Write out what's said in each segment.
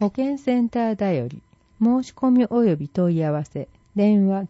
保健センターだより申し込み及び問い合わせ電話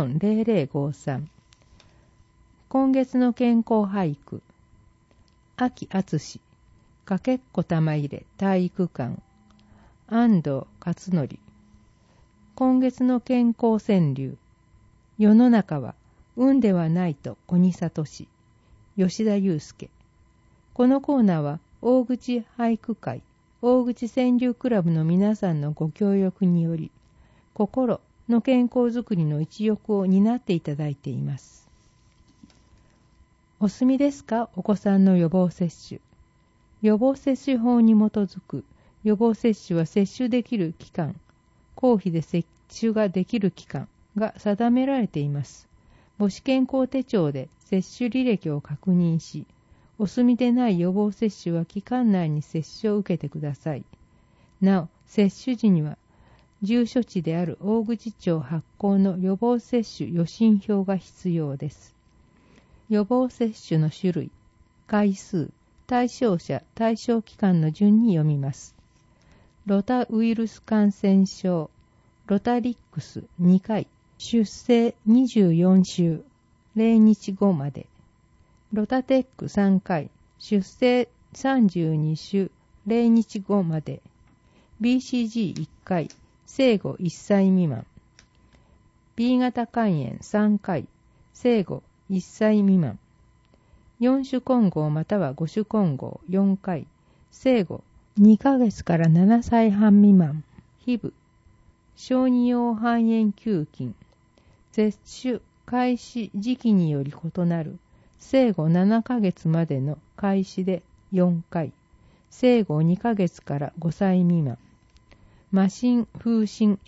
940053。 今月の健康俳句。秋敦かけっこ玉入れ体育館安藤勝則。今月の健康川柳。世の中は運ではないと小木聡。吉田祐介。このコーナーは大口俳句会大口川柳クラブの皆さんのご協力により心の健康づくりの一翼を担っていただいています。お済みですか？お子さんの予防接種。予防接種法に基づく予防接種は接種できる期間、公費で接種ができる期間が定められています。母子健康手帳で接種履歴を確認し、お済みでない予防接種は期間内に接種を受けてください。なお、接種時には、住所地である大口町発行の予防接種予診票が必要です。予防接種の種類、回数、対象者、対象期間の順に読みます。ロタウイルス感染症、ロタリックス2回、出生24週、0日後まで。ロタテック3回、出生32週、0日後まで。BCG1 回、生後1歳未満。B 型肝炎3回、生後1歳未満。4種混合または5種混合4回、生後2ヶ月から7歳半未満。HIV、小児用肺炎球菌。接種開始時期により異なる。生後7ヶ月までの開始で4回、生後2ヶ月から5歳未満。麻疹風疹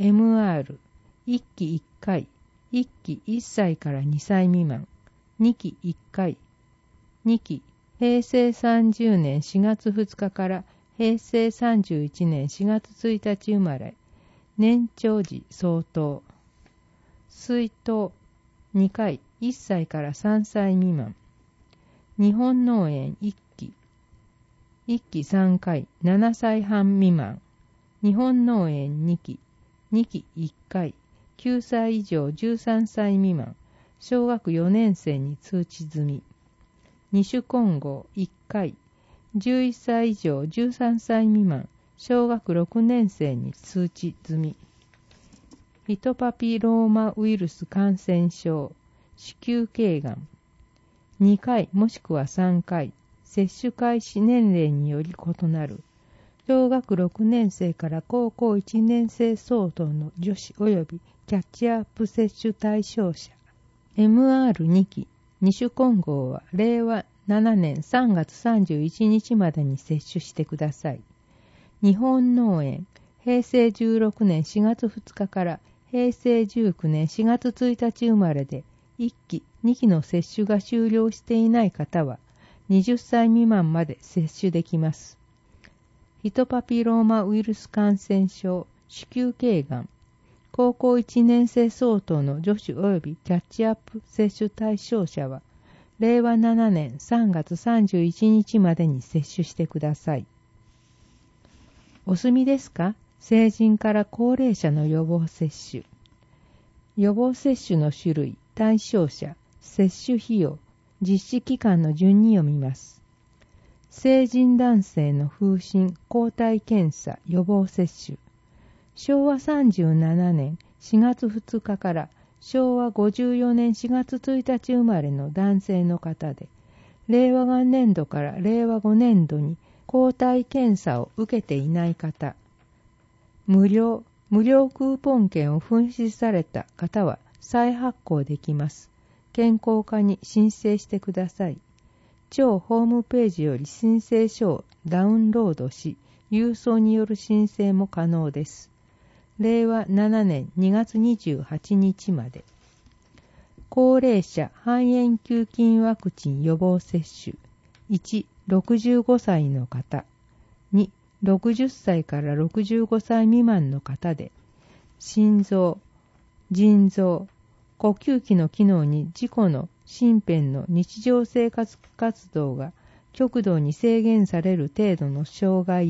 MR、1期1回、1期1歳から2歳未満、2期1回、2期、平成30年4月2日から平成31年4月1日生まれ、年長時相当。水筒2回、1歳から3歳未満。日本脳炎1期、1期3回、7歳半未満。日本脳炎2期、2期1回、9歳以上13歳未満。小学4年生に通知済み。2種混合1回、11歳以上13歳未満。小学6年生に通知済み。ヒトパピローマウイルス感染症、子宮頸がん。2回もしくは3回、接種開始年齢により異なる。小学6年生から高校1年生相当の女子及びキャッチアップ接種対象者。MR2 期、2種混合は令和7年3月31日までに接種してください。日本脳炎、平成16年4月2日から平成19年4月1日生まれで、1期、2期の接種が終了していない方は、20歳未満まで接種できます。ヒトパピローマウイルス感染症、子宮頸がん、高校1年生相当の女子及びキャッチアップ接種対象者は、令和7年3月31日までに接種してください。お済みですか？成人から高齢者の予防接種。予防接種の種類、対象者、接種費用、実施期間の順に読みます。成人男性の風疹抗体検査予防接種。昭和37年4月2日から昭和54年4月1日生まれの男性の方で、令和元年度から令和5年度に抗体検査を受けていない方、無料クーポン券を紛失された方は再発行できます。健康課に申請してください。庁ホームページより申請書をダウンロードし、郵送による申請も可能です。令和7年2月28日まで。高齢者肺炎球菌ワクチン予防接種。1、65歳の方。2、60歳から65歳未満の方で、心臓、腎臓、呼吸器の機能に事故の身辺の日常生活活動が極度に制限される程度の障害や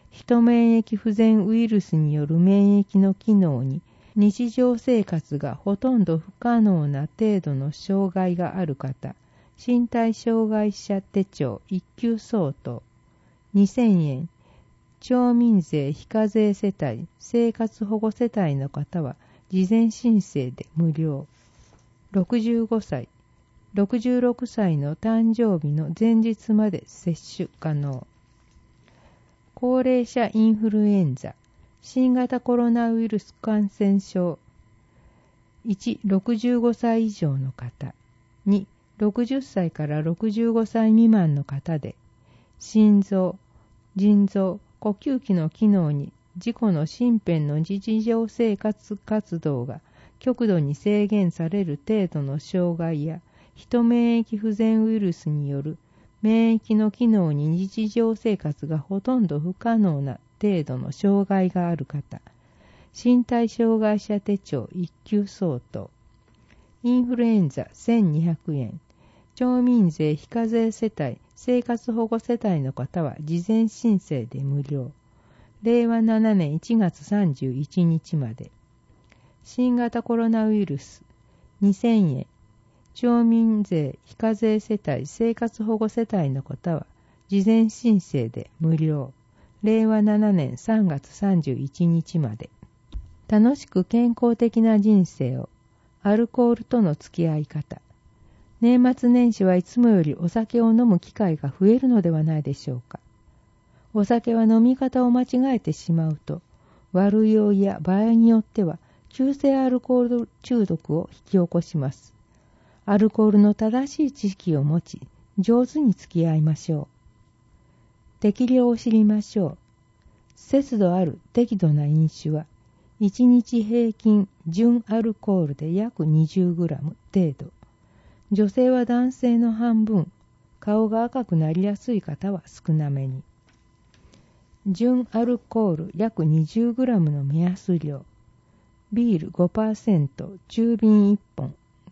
人免疫不全ウイルスによる免疫の機能に日常生活がほとんど不可能な程度の障害がある方、身体障害者手帳1級相当、2000円、町民税非課税世帯、生活保護世帯の方は事前申請で無料。65歳、66歳の誕生日の前日まで接種可能。高齢者インフルエンザ、新型コロナウイルス感染症。1、65歳以上の方。2、60歳から65歳未満の方で、心臓、腎臓、呼吸器の機能に自己の身辺の日常生活活動が極度に制限される程度の障害や、人免疫不全ウイルスによる免疫の機能に日常生活がほとんど不可能な程度の障害がある方、身体障害者手帳1級相当、インフルエンザ1200円、町民税非課税世帯、生活保護世帯の方は事前申請で無料。令和7年1月31日まで。新型コロナウイルス2000円、町民税非課税世帯、生活保護世帯の方は事前申請で無料。令和7年3月31日まで。楽しく健康的な人生を、アルコールとの付き合い方。年末年始はいつもよりお酒を飲む機会が増えるのではないでしょうか。お酒は飲み方を間違えてしまうと、悪酔いや場合によっては急性アルコール中毒を引き起こします。アルコールの正しい知識を持ち、上手に付き合いましょう。適量を知りましょう。節度ある適度な飲酒は、1日平均純アルコールで約 20g 程度。女性は男性の半分、顔が赤くなりやすい方は少なめに。純アルコール約 20g の目安量。ビール 5%、中瓶1本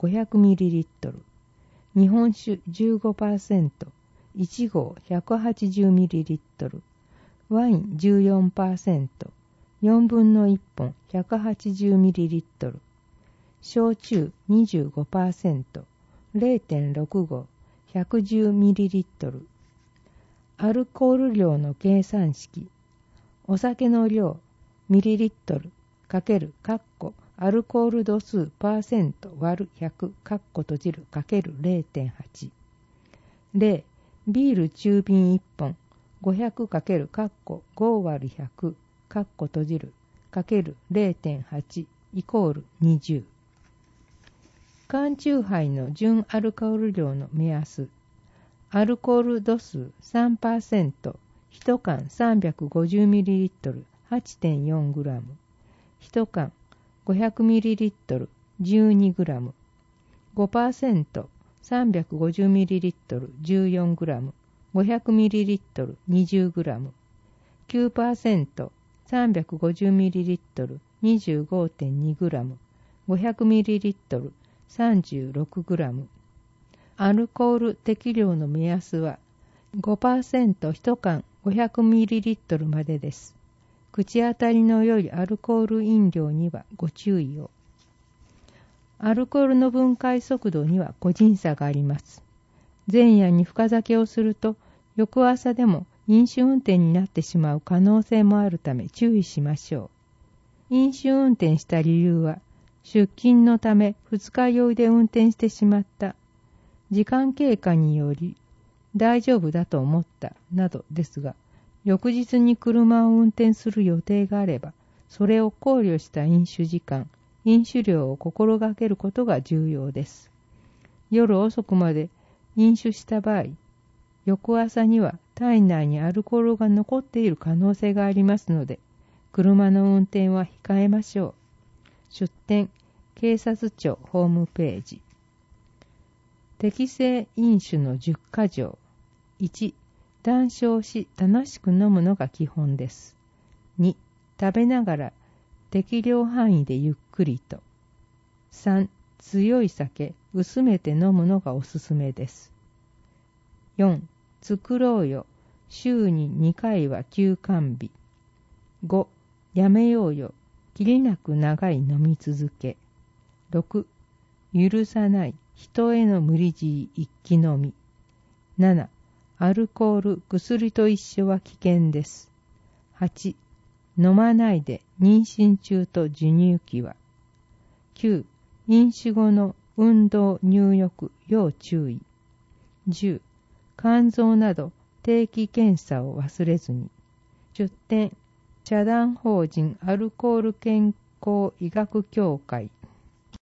500ml。日本酒 15%、1合 180ml。ワイン 14%、4分の1本 180ml。焼酎 25%、0.6 合 110ml。アルコール量の計算式。お酒の量、ミリリットル×アルコール度数%割る100×0.8。0、ビール中瓶1本、500× 5割る100×0.8イコール20。缶チューハイの純アルコール量の目安。アルコール度数 3%、1缶 350ml、8.4g。1缶 500ml、12g。5%、350ml、14g。500ml、20g。9%、350ml、25.2g。500ml、36g。アルコール適量の目安は 5% 1缶 500ml までです。口当たりの良いアルコール飲料にはご注意を。アルコールの分解速度には個人差があります。前夜に深酒をすると翌朝でも飲酒運転になってしまう可能性もあるため注意しましょう。飲酒運転した理由は出勤のため二日酔いで運転してしまった。時間経過により大丈夫だと思ったなどですが、翌日に車を運転する予定があれば、それを考慮した飲酒時間、飲酒量を心がけることが重要です。夜遅くまで飲酒した場合、翌朝には体内にアルコールが残っている可能性がありますので、車の運転は控えましょう。出典、警察庁ホームページ。適正飲酒の10か条。1、談笑し楽しく飲むのが基本です。2、食べながら適量範囲でゆっくりと。3、強い酒、薄めて飲むのがおすすめです。4、作ろうよ、週に2回は休肝日。 5、やめようよ。きりなく長い飲み続け。6、許さない。人への無理強い一気飲み。7、アルコール、薬と一緒は危険です。8、飲まないで妊娠中と授乳期は。9、飲酒後の運動、入浴、要注意。10、肝臓など定期検査を忘れずに。10点、社団法人アルコール健康医学協会